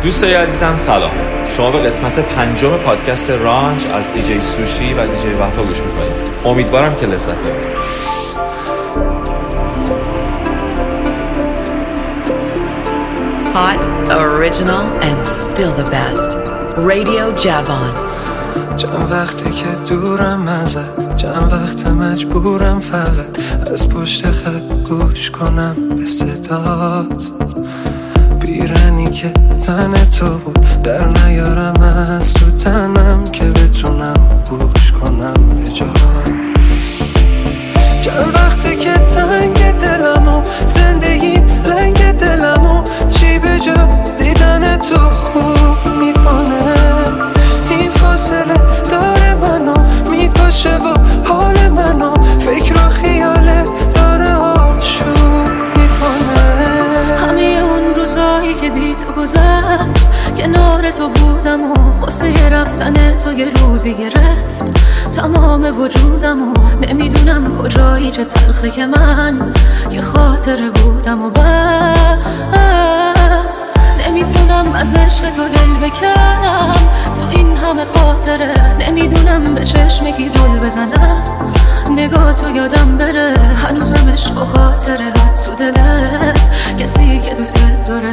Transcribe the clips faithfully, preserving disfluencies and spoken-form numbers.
دوستای عزیزم سلام. شما به قسمت پنجم پادکست رانچ از دیجی سوشی و دیجی وفا گوش میکنید. امیدوارم که لذت ببرید. Hot, original and still the best. Radio Javon. چند وقته که دورم ازت، چند وقت مجبورم فقط از پشت خط گوش کنم به صدات. بیرنی که تن تو بود در نیارم از تو تنم که بتونم گوش کنم به جات. چند وقته که تنگ دلمو زندگیم رنگ دلمو چی به جز دیدن تو خوب میکنه. این فاصله داره منو میکشه و حال منو فکر و خیالت داره آشوب میکنه. همه اون روزایی که بی تو گذشت کنار تو بودم و قصه رفتن تو یه روزی گرفت تمام وجودم و نمیدونم کجایی چه تلخه که من یه خاطره بودم و بس نمیتونم از عشق تو دل بکنم. تو این همه خاطره نمیدونم به چشم کی زل بزنم. نگاه تو یادم بره هنوزم عشق و خاطره تو دله کسی که دوست داره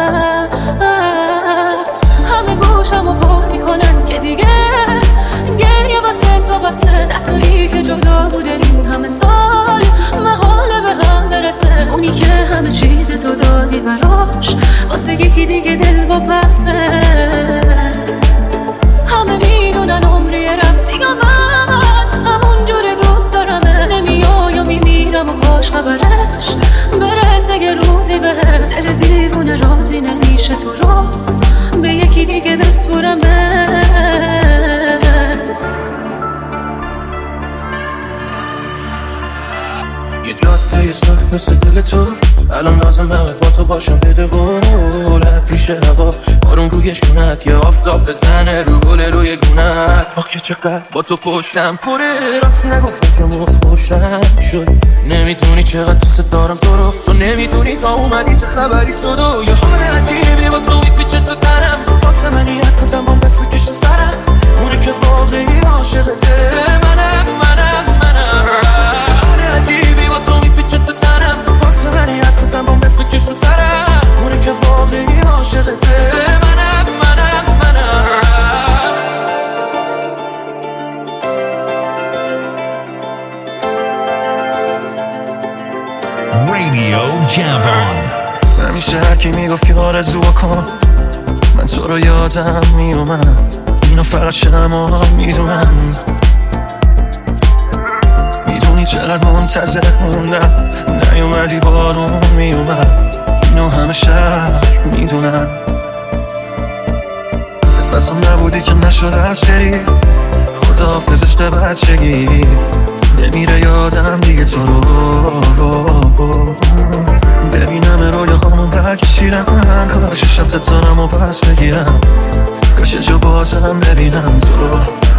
هست. همه گوشم و پر میکنن که دیگه گریه واسه تو بسه. دستایی که جدا بوده این همه سال محاله به هم برسه. اونی که همه چیز تو دادی براش واسه یکی دیگه دل و پسه. همه میدونن عمری رفتی یا من همون جور دوست دارمه. نمیای و میمیرم و کاش خبرش برسه یه روزی به دل دیوونه راضی نمیشه تو رو به یکی دیگه بسپرمه. یه جاده صف مثل دل تو الان لازم همه با تو باشم بده قول پیش هوا بارون روی شونت یه آفتاب بزنه رو گل روی گونت. آخ که چقدر با تو پشتم پره راستی نگفتم چه موقع خوشم شد. نمیدونی چقدر دوست دارم تو رو تو نمیدونی تا اومدی چه خبری شد و یه حال عجیبی با تو میپیچه تو تنم. تو واسه منی حرف بزن با دست بکش تو سرم. اونه که واقعی عاشقته منم منم منم. یه حال عجیبی با تو میپیچه تو تنم. تو واسه منی حرف بزن با دست بکش تو سرم. اونه که واقعی عاشقته منم منم منم. Radio Javon. همیشه هرکی میگفت که آرزو کن من تو رو یادم میومد. اینو فقط شما میدونم. میدونی چقدر منتظر موندم نیومدی بارون میومد. اینو همه شهر میدونم. اسمسم نبودی که نشد از سری خداحافظ عشق بچگی. نمیره یادم دیگه تو رو ببینم رویا همون برکشیرم. کاش شب تتارم و پس بگیرم. کاش جو بازم ببینم تو.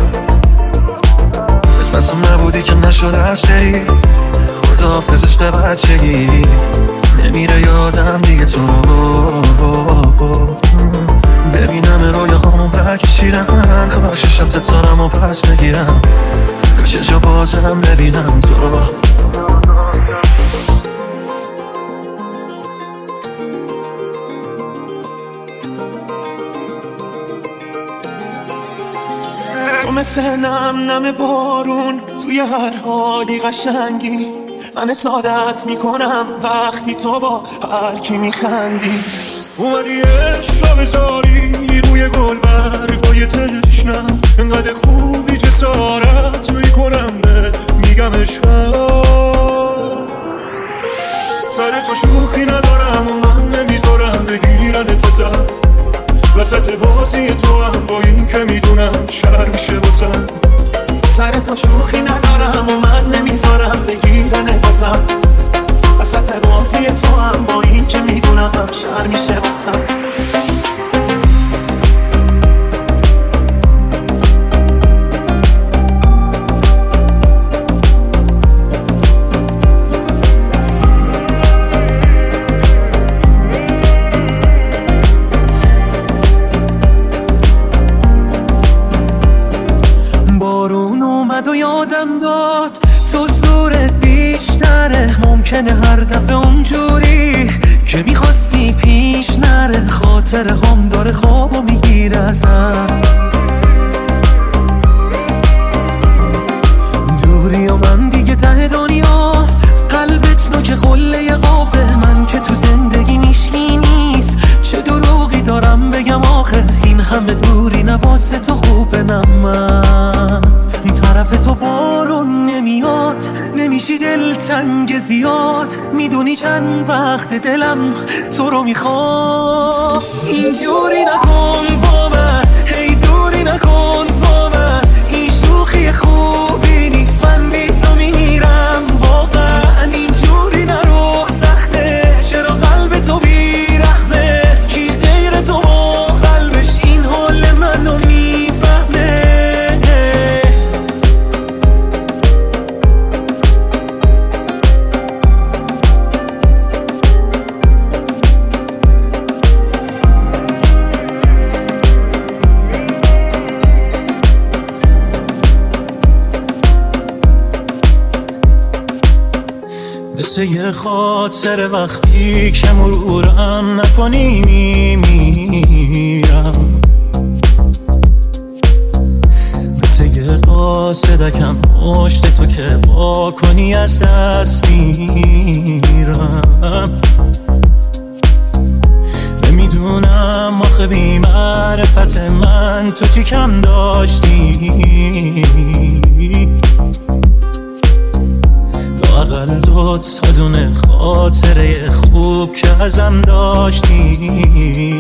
اسمسم نبودی که نشد از سری خداحافظ عشق بچگی. نمیره یادم دیگه تو ببینم رویا همون برکشیرم. کاش شب تتارم و پس بگیرم. کاش جو بازم ببینم تو. تو مثل نم نم بارون توی هر حالی قشنگی. من سعادت میکنم وقتی تو با هر کی میخندی. اومدی عشق بذاری روی گل برگای تشنم. انقدر خوبی جسارت میکنم به میگم عشقم. سر تو شوخی ندارم و من نمیذارم بگیرن اتزم. وسط بازی تو هم با این که میدونم شر میشه بسن. سر تو شوخی ندارم و من نمیذارم بگیرن اتزم. وسط بازی تو هم با این که میدونم شر میشه بسن. هر دفعه اونجوری که میخواستی پیش نره، خاطر هم داره خوابو میگیره ازم. دوری و من دیگه ته دنیا، قلبت نوک قله قابه، من که تو زندگی میشکی نیست. چه دروغی دارم بگم آخه، این همه دوری نواسه تو خوبه. نه من طرف تو بارون نمیاد، نمیشی دلتنگ زیاد. میدونی چند وقت دلم تو رو میخواد. اینجوری نکن با من، هی دوری نکن با من. این شوخی خوبی نیست، من بی تو میمیرم واقعا. اینجوری نرو سخته، چرا قلب تو بیرحمه؟ کی غیر تو با قلبش این حال منو میفهمه؟ مثل یه خاطر وقتی که مرورم نکنی میمیرم. مثل یه قاصدکم پشت تو که با کنی از دست میرم. نمیدونم آخه بی معرفت من تو چی کم داشتی، اقل دو تا دونه خاطره خوب که ازم داشتی.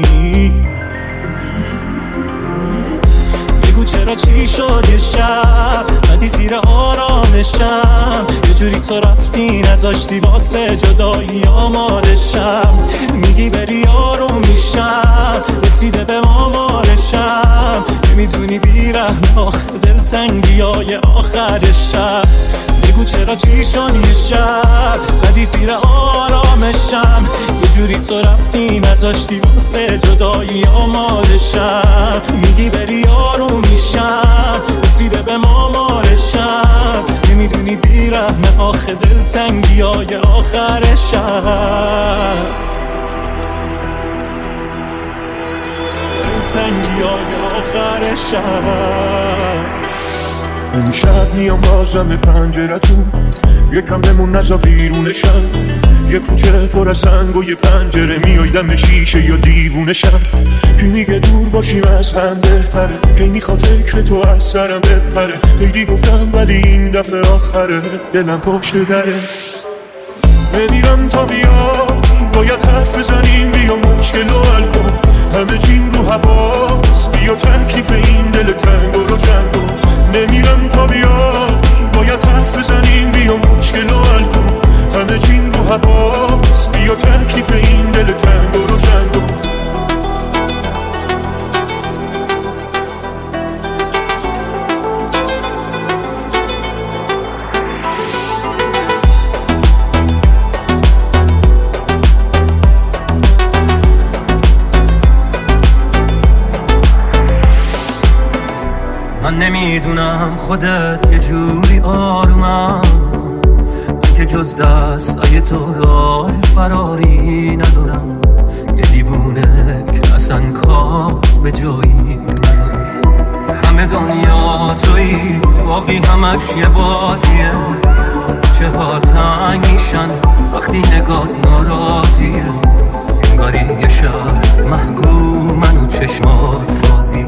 بگو چرا چی شد یه شب ندی زیر آرامشم، یه جوری تو رفتی نذاشتی واسه جدایی آمادشم. میگی بری آروم میشم، رسیده به مامارشم. نمیدونی بیرحم آخه دلتنگی های آخر شب. بگو چرا چی شد یه شب زدی زیر آرامشم، یه جوری تو رفتی نذاشتی واسه جدایی آمادشم. میگی بری آروم میشم، رسیده به مامارشم. نمیدونی بیرحم آخه دلتنگی های آخر شب. دلتنگی های آخر شب. امشب میام بازم به پنجرتون، یکم بمون نزا ویرونشم. یه کوچه پر از سنگ و یه پنجره، میایدم شیشه یا دیوونشم. کی میگه دور باشیم از هم بهتره، کی میخواد فکر تو از سرم بپره. خیلی گفتم ولی این دفعه آخره، دلم پشت دره. نمیرم تا بیا، باید حرف بزنیم، بیا مشکل رو حل کن. همه چین رو حواس، بیا تکلیف این دل تنگ رو جمع کن. نمیرم تا بیا، باید حرف بزنیم، بیا مشکل رو حل کن. همه چین رو حواس، بیا تکلیف این دل تنگ رو جمع کن. من نمیدونم خودت یه جوری آرومم، من که جز دستای تو راه فراری ندارم. یه دیوونه که اصلا کار به جایی ندارم. همه دنیا تویی، باقی همش یه بازیه. چه ها تنگ میشن وقتی نگاه ناراضیه. انگاری یه شهر محکومن و چشمات بازیه.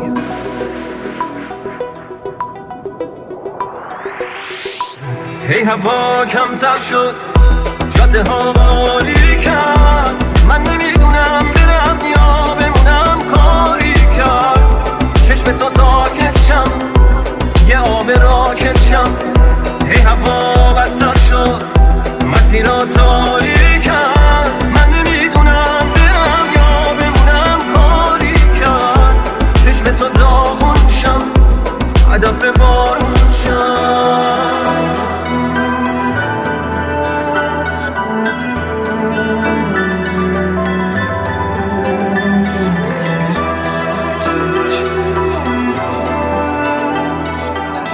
هی هوا کمتر شد، جاده ها باریکن. من نمیدونم برم یا بمونم کاری کرد. چشم تو ساکت شم، یه آب راکت شم. هی هوا بدتر شد، مسیرها تاریکن. من نمیدونم برم یا بمونم کاری کرد. چشم تو داغون شم، ادب به بارون شم.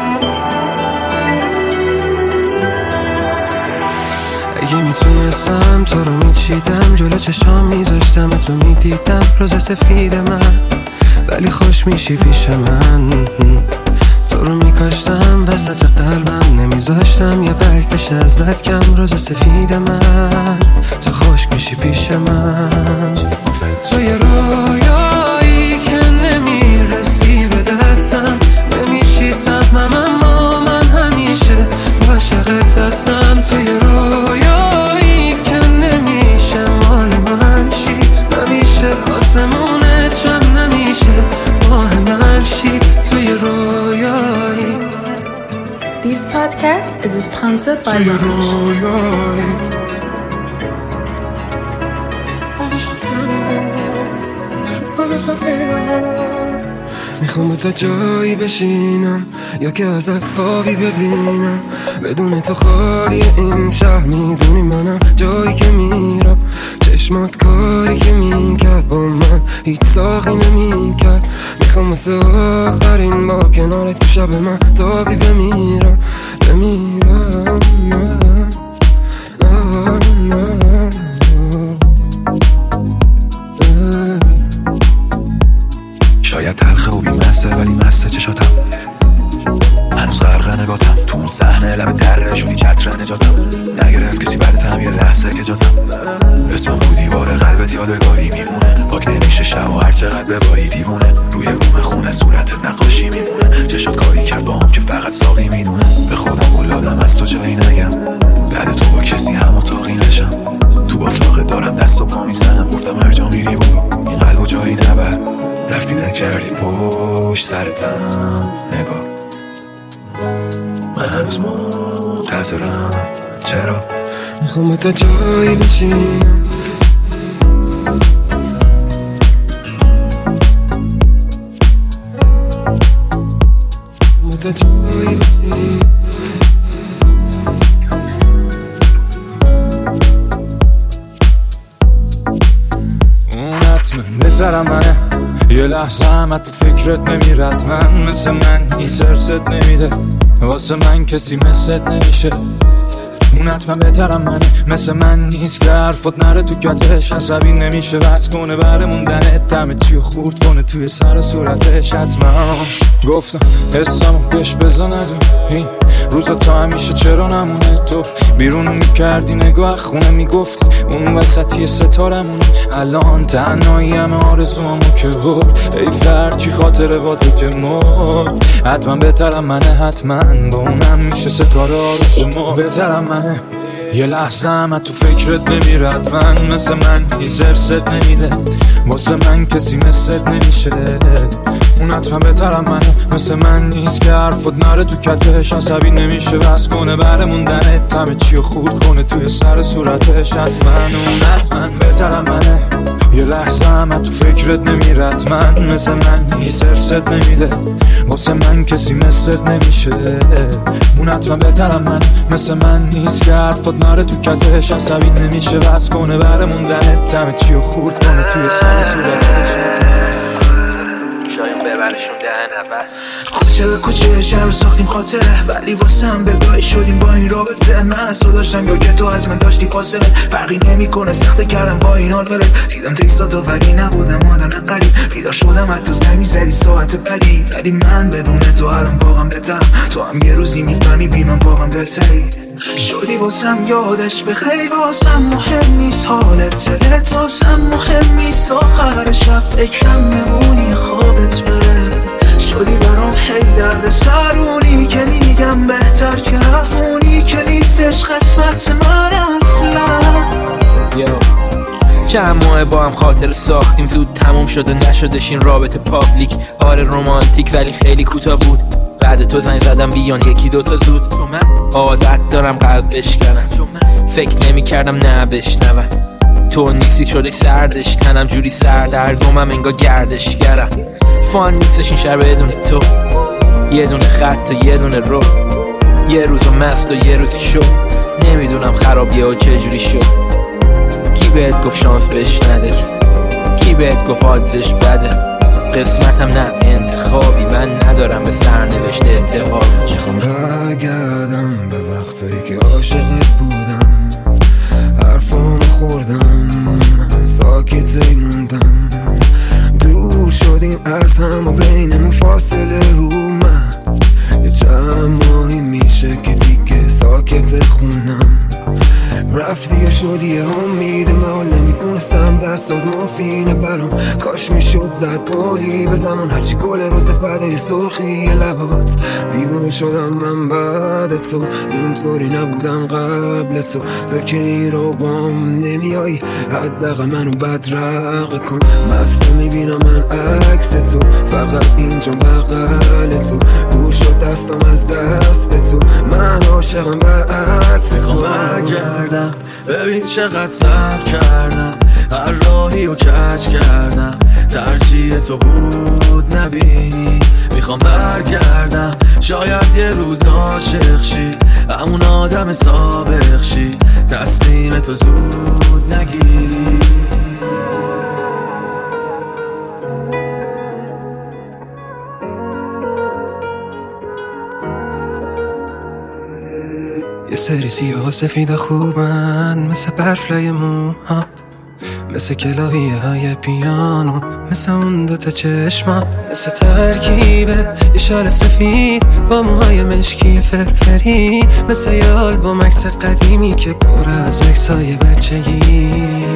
اگه میتونستم داشتم تو رو میچیدم، جلو چشام میذاشتم تو میدیدم روز سفید من، ولی خوش میشی پیش من. تو رو میکاشتم وسط قلبم، نمیذاشتم یه برگش ازت کم روز سفید من. تو خوش میشی پیش من، تو یه رویایی که نمیرسی به دستم، نمیشی سهمم اما من همیشه عاشقت هستم. تو یه رویایی که نمیشه مال من شی، نمیشه آسمونت شم، نمیشه ماه من شی. تو یه رویایی. This podcast is sponsored by Ranch. میخوام تا جایی بشینم یا که ازت خوابی ببینم، بدون تو خالی این شهر. میدونی منم جایی که میرم، چشمات کاری که میکرد با من هیچ ساقی نمیکرد. میخوام واسه آخرین بار کنارت تو شب من تابی بمیرم بمیرم نه نه نه. شاید تلخه و بیمسته ولی مسته چشاتم، هنوز غرق نگاتم تو اون صحنه لب در شدی چتر نجاتم. نگرفت کسی بعدتم یه لحظه که جاتم، اسمم رو دیوار قلبت یادگاری میمونه. پاک نمیشه شب و هر چقدر بباری دیوونه، روی بوم خونه صورتت نقاشی میمونه. چشات کاری کرد با هم که فقط ساقی میدونه. به خودم قولادم از تو جایی نگم، بعد تو با کسی هم اتاقی نشم. تو باطلاقه دارم دست و پا میزنم، گفتم هر جا میری برو این قلب و جایی نبر. رفتی نکردی پشت سرتم نگاه، من هنوز منتظرم. چرا؟ میخوام تا جایی بشینم، تا جایی بشینم. اون حتمه بهترم منه، یه لحظه هم تو فکرت نمیرد. من مثل من هیچ ارست نمیده، واسه من کسی مثلت نمیشه. اون حتما بهترم منه، مثل من نیست که حرفت نره تو کتش. عصبی نمیشه بس کنه بره موندنت، دمه چی خورد کنه توی سر و صورتش. حتما گفتم حسامو بهش بزندم، این روزا تا همیشه چرا نمونه. تو بیرونو میکردی نگاه خونه میگفتی اون وسطی ستارمونه. الان تنهایی همه آرزوامو که برد، ای فرد چی خاطره با تو که مرد. حتما بهترم منه، حتما با اونم میشه ستاره آرزومو. بهترم منه، یه لحظه هم تو فکرت نمیرد. من مثل من هیچ ارست نمیده، واسه من کسی مثلت نمیشه. اون حتما بهترم منه، مثل من نیست که حرفت نره تو کتش. عصبی نمیشه بس کنه بره موندنه، همه چیو خورد کنه توی سر صورتش. حتما اون حتما بهترم منه، یه لحظه هم تو فکرت نمیرد. من مثل من هیچ ارست نمیده، واسه من کسی مثلت نمیشه. اون حتما بهترم منه، مثل من نیست که حرفت نره تو کتش. عصبی نمیشه بس کنه بره موندنه، همه چیو خورد کنه توی سر صورتش. شاید ببرشون دهن اول کوچه به کوچه شهر رو ساختیم خاطره، ولی واسه هم بگاهی شدیم با این رابطه. من از تو داشتم یا که تو از من داشتی فاصله، فرقی نمی کنه سخته کردم با این حال ولد. دیدم تکساتو ولی نبودم آدم قریب، بیدار شدم حتی زمین زدی ساعت بدی. ولی من بدون تو الان واقعا بهترم، تو هم یه روزی میفهمی بی من واقعا بهتری شدی. واسم یادش به خیلی واسم مهم نیست حالت دلت، واسم مهم نیست آخر شب فکرم بمونی خوابت بره. شدی برام هی درد سرونی که میگم بهتر که رفونی، که نیستش قسمت من اصلا. چند ماه با هم خاطر ساختیم، زود تموم شد و نشدش این رابطه پابلیک. آره رومانتیک ولی خیلی کوتاه بود، بعد تو زنگ زدم بیان یکی دوتا زود. چون من عادت دارم قلب بشکنم، چون من فکر نمی کردم نه بشنوم. تو نیستی شده سردش تنم، جوری سردرگمم انگار گردشگرم. فان نیستش این شهر بدون تو، یه دونه خط و یه دونه رو، یه روزو مست و یه روزی شو. نمیدونم خرابیه و چه جوری شد. کی بهت گفت شانس بهش نده، کی بهت گفت آدزش بده. قسمتم نه انتخابی، من ندارم به سرنوشت اعتقاد. میخوام برگردم به وقتایی که عاشقت بودم، حرفامو بردم، من ساکت موندم. دور شدیم از هم و بینمون فاصله اومد. یه چند ماهی میشه که دیگه ساکت خونم. رفتی و شدی امید من، نمیدونستم دستات مافینه برام. کاش میشد زد پالی به زمان، هرچی گل روز فده سرخی لبات. دیوونه شدم من بعد تو، اینطوری نبودم قبل تو. تو که این رو بام نمیایی، حداقل منو بدرقه کن. مسته میبینم من عکس تو، فقط اینجا بغل تو. روش شد دستم از دست تو، من عاشقم برعکس تو. برگردم ببین چقدر صبر کردم، هر راهی رو کج کردم. ترجیح تو بود نبینی، میخوام برگردم. شاید یه روز عاشق شی، همون آدم سابق شی. تصمیم تو زود نگیری. یه سری سیاه و سفید خوبن، مثل برفلای موها، مثل کلاهیه های پیانو، مثل اون دوتا چشما، مثل ترکیبه یه شال سفید با موهای مشکی فرفری، مثل یه آلبوم عکس قدیمی که پر از عکسای بچگی.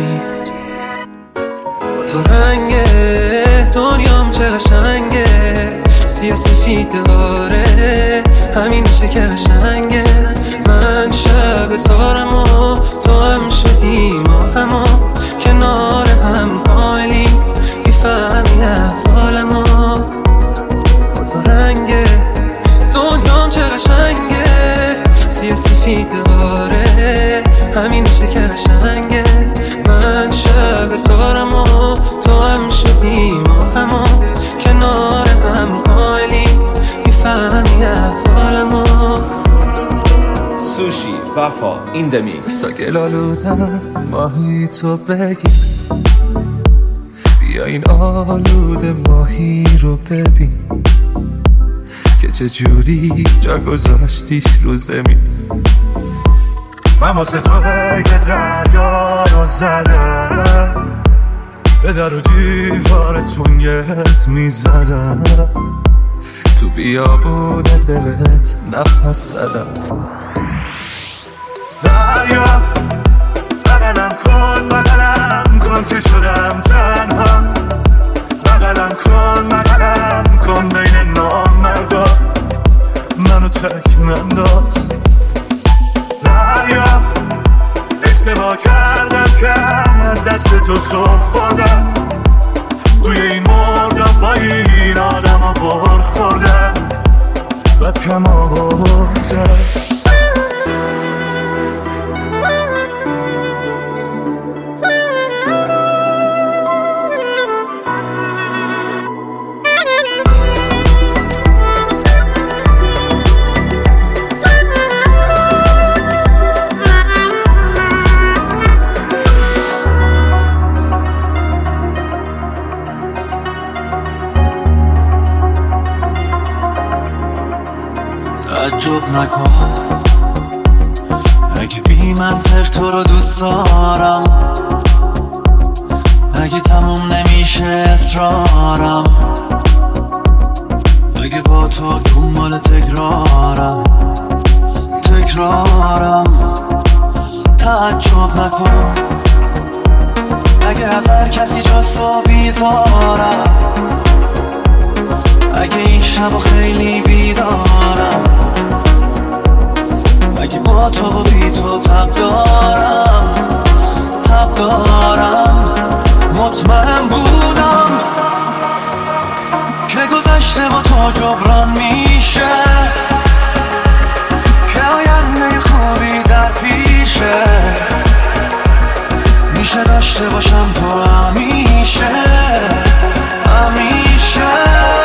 تو رنگه دنیام چه قشنگه، سیاه سفید داره همینشه که قشنگه. من شب تارم و تو هم شدیم و همو کنار هم حالی میفهمی احوالمو. تو رنگه دنیام چه قشنگه، سیاه سفید داره همینشه که قشنگه. من شب تارم و تو هم شدیم و همو کنار هم حالی میفهمی احوالمو. سوشی وفا این دمیکس. تا گلالودم ماهی تو بگیر، بیا این آلوده ماهی رو ببین که چجوری جا گذاشتیش رو زمین. من واسه تو که دریا رو زدم، به در و دیوار تونگت میزدم، تو بیابون دلت نفس زدم. دریا بغلم کن بغلم کن که شدم تنها، بغلم کن بغلم کن بین نامردا، منو تک ننداز. دریا اشتباه کردم که از دست تو سر خوردم، توی این مردم با این آدم ها بار خوردم، بد کم آوردم. تعجب نکن اگه بی منطق تو رو دوست دارم، اگه تموم نمیشه اصرارم، اگه با تو دنبال تکرارم تکرارم. تعجب نکن اگه از هر کسی جز تو بیزارم، اگه این شب خیلی بیدارم، اگه با تو و بی تو تب دارم تب دارم. مطمئن بودم که گذشته با تو جبران میشه، که آینده خوبی در پیشه، میشه داشته باشم تو همیشه همیشه.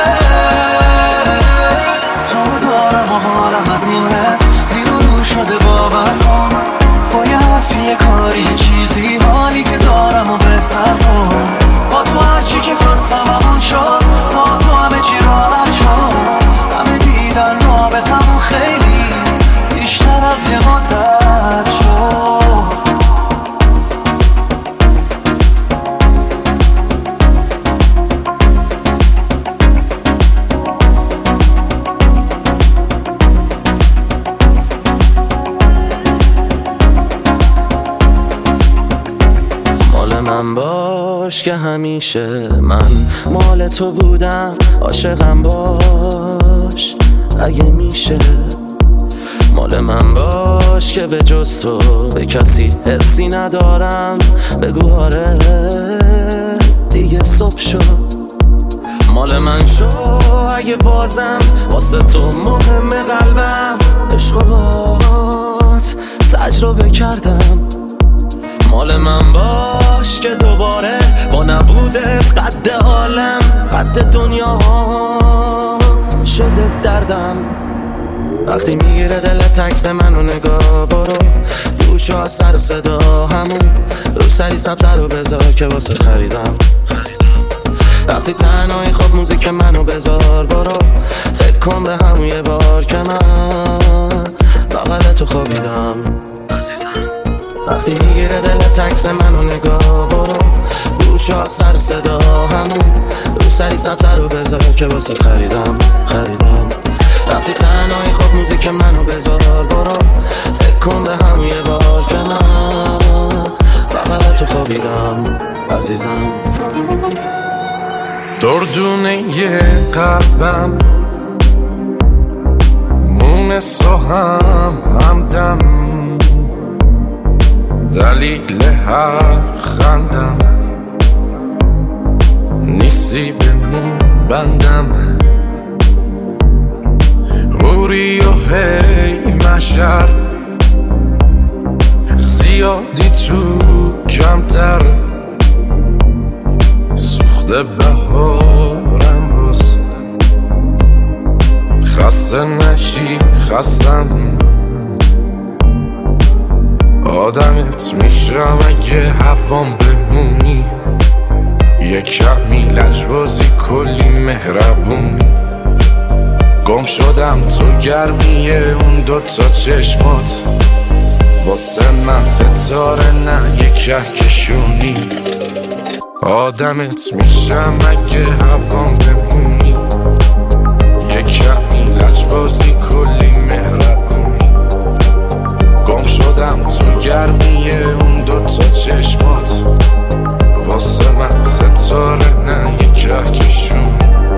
تو دارم و حالم از این حس زیر و رو شده، باور کن با یه حرفی یه کاری چیزی حالی که دارم و بهتر کن. با تو هرچی که خواستم همون شد، با تو همه چی راحت شد، همه دیدن رابطمون خیلی بیشتر از یه مدت شد. مال من باش که همیشه من مال تو بودم، عاشقم باش اگه میشه. مال من باش که به جز تو به کسی حسی ندارم، بگو آره دیگه صبح شد. مال من شو اگه بازم واسه تو مهم قلبم، عشق و بات تجربه کردم. مال من باش که دوباره با نبودت قد عالم قد دنیا شده دردم. وقتی میگیره دلت عکس منو نگاه برو، گوشو از سر و صدا همون رو سری سبزه رو بذار که واسه خریدم. وقتی تنهایی خب موزیک منو بذار برو، فکر کن به همون یه بار که من بغل تو خوابیدم. وقتی میگیره دلت عکس منو نگاه برو، گوشو از سر صدا همون رو سری سبزه رو بذار که واسه خریدم خریدم. وقتی تنهایی خب موزیک منو بذار برو، فکر کن به همون یه بار که من بغل تو خوابیدم عزیزم. دردونه یه قلبم مونس و هم همدم، دلیل هر خندم نیستی به مون بندم. غوری و هی مشر زیادی تو کمتر، سوخته بهارم باز خسته نشی خستم. آدمت میشم اگه هوام بمونی، یه کمی لجبازی کلی مهربونی. گم شدم تو گرمیه اون دوتا چشمات، واسه من ستاره نه یه کهکشونی. آدمت میشم اگه هوام بمونی، یه کمی لجبازی کلی مهربونی. گم شدم تو گرمیه اون دوتا چشمات، واسه من ستاره نه یه کهکشونی.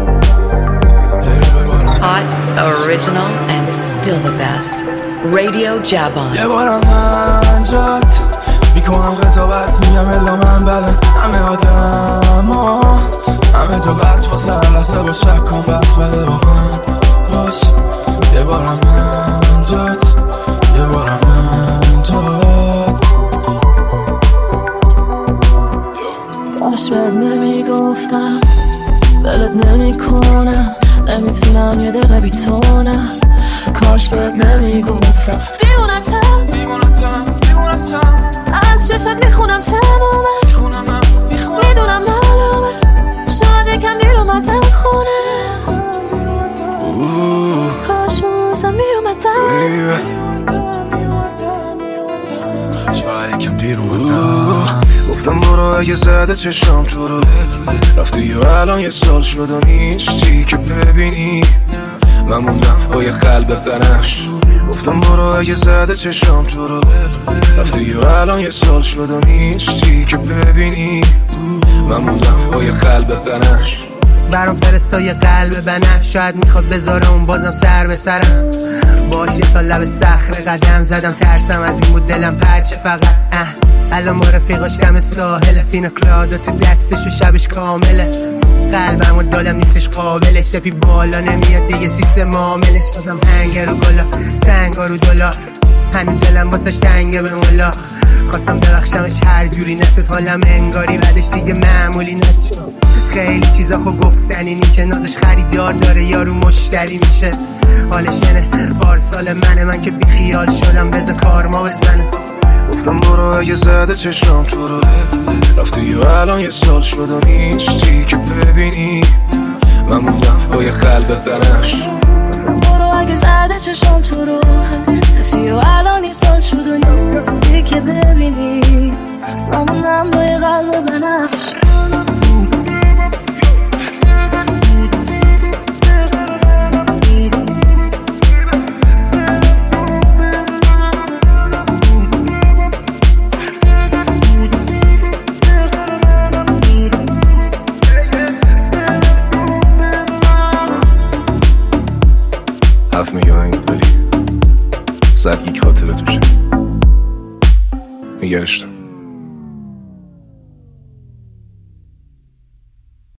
Hot, original, and still the best. Radio Javon. یه بارم من جات میکنم قضاوت، میگم الا من بدن همه آدم ها، همه جا بد واسه هر لحظه با شک کن بس بده با من باش. یه بارم من جات، یه بارم من جات. باش بد نمیگفتم ولت نمیکنم، نمیتونم یه دقیقه بیتونم. کاش بهت نمیگفتم دیوونتم دیوونتم دیوونتم. از چشات میخونم تمامه، میدونم معلومه شاید یکم دیر اومدم خونه. کاش روزم میومدم، شاید یکم دیر اومدم. گفتم برو اگه زده چشم تو رو، رفتی و الان یه سال شد و نیستی که ببینی. من موندم با یه قلب بنفش. گفتم برو اگه زده چشم تو رو، رفتی و الان یه سال شد و نیستی که ببینی. من موندم با یه قلب بنفش. برام فرستا یه قلب بنفش، شاید میخواد بذاره اون بازم سر به سرم. باش یه سال لب صخره قدم زدم، ترسم از این بود دلم پرچه فقط. اه الان ما رفیقاش دم ساحله، پینا کلادا تو دستش و شبش کامله. قلبمو دادم نیستش قابلش، سپی بالا نمیاد دیگه سیستم معاملش. بازم هنگر و گلا سنگا رو دلار، هنو دلم واسش تنگه به مولا. خواستم ببخشمش هر جوری نشد، حالم انگاری بعدش دیگه معمولی نشد. خیلی چیزا خو گفتنی نی که نازش خریدار داره یارو مشتری میشه. حالش اینه پارسال منه من که بی خیال شدم، بذار کارما بزنه. گفتم برو اگه زده چشم تو رو، رفتی و الان یه سال شد و نیستی که ببینی. من موندم با یه قلب بنفش. برو اگه زده چشم تو رو، رفتی و الان یه سال شد و نیستی که ببینی. من موندم با یه قلب بنفش.